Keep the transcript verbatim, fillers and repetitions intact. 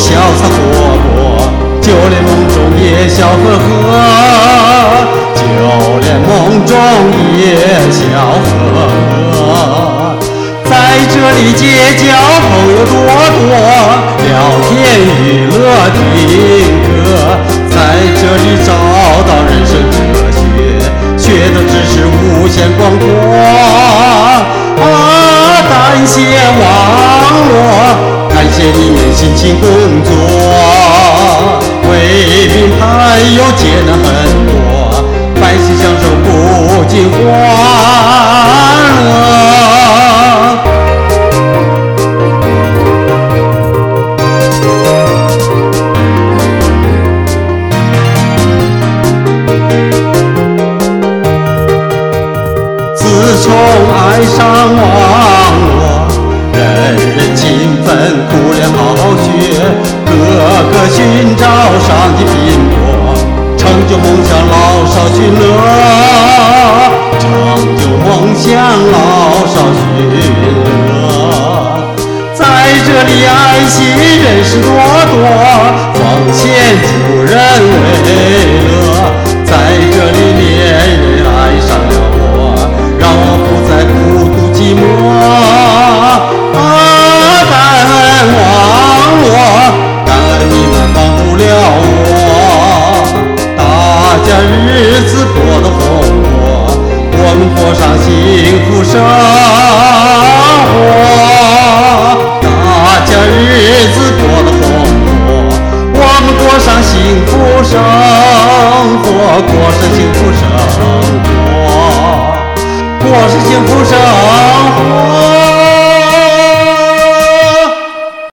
潇洒活泼，就连梦中也笑呵呵，就连梦中也笑呵呵。在这里结交朋友多多，聊天娱乐听歌，在这里找到人生哲学，学的知识无限广阔。啊，感谢网络，感谢你们辛勤工作，为民排忧节难很多，百姓享受不尽欢乐。自从爱上网络，人人勤奋苦练好学，个个寻找上帝苹果，成就梦想老少寻乐，成就梦想老少寻乐。在这里爱心人士多多，奉献助人为乐，在这里恋人爱上了我，让我不再孤独寂寞。啊，感恩网络，感恩你们帮不了我，大家日子过得红火，我们过上幸福生活。大家日子过得红火，我们过上幸福生活，过上幸福生活。过上幸福生活。